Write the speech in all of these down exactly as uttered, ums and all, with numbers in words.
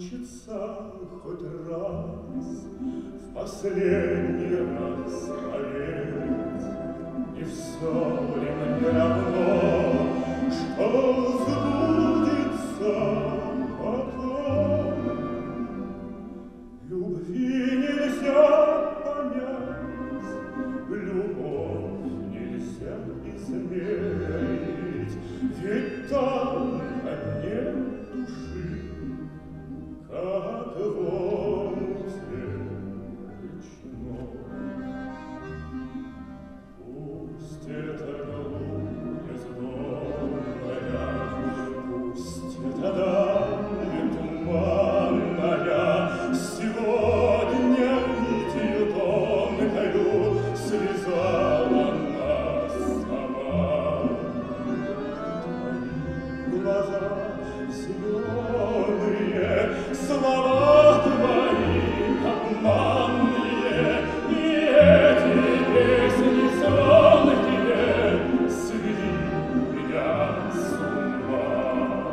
Хочется хоть раз, в последний раз поверить, и все ли мне равно, что сбудется потом. Любви нельзя понять, любовь нельзя измерить, ведь только нет души, как в омуте речном. Пусть эта глубь бездонная, пусть эта даль туманная сегодня нитью тонкою связала нас сама. Твои глаза зеленые, слова твои обманные, и эти песни звонкие свели меня с ума.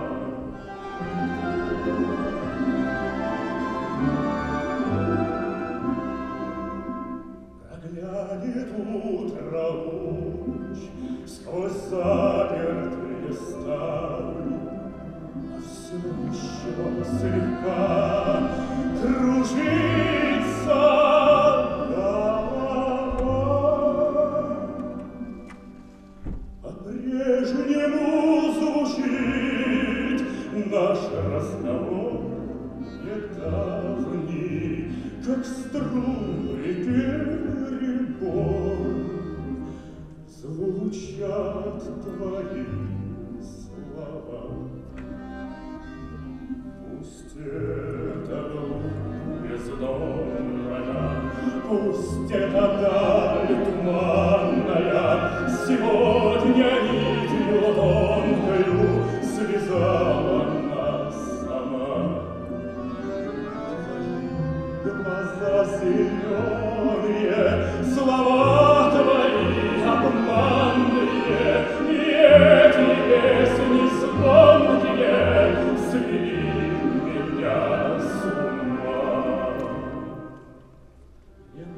Проглянет утро луч сквозь запертые ставни, все еще слегка кружится голова. По-прежнему звучит наш разговор недавний, как струны перебор. Звучат твои слова. Пусть эта глубь бездонная, пусть эта даль туманная сегодня нитью тонкою связала нас сама. Твои глаза зеленые, слова твои обманные, и эти песни звонкие свели меня с ума. Не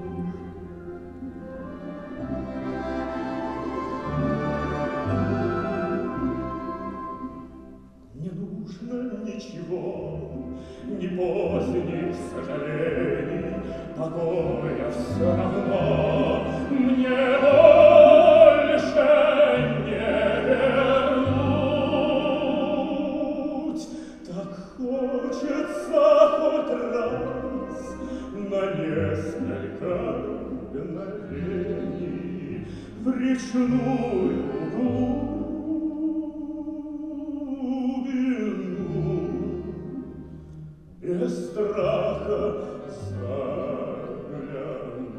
нужно, не нужно ничего, ни поздних сожалений, покоя все равно мне больше не вернуть. Так хочется хоть раз на несколько мгновений в речную глубину без страха заглянуть.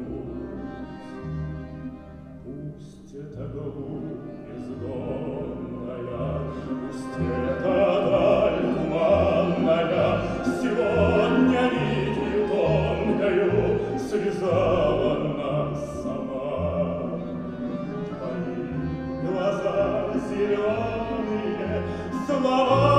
Пусть эта глубь бездонная, пусть эта даль туманная сегодня нитью тонкою связала нас сама. Твои глаза зеленые, слова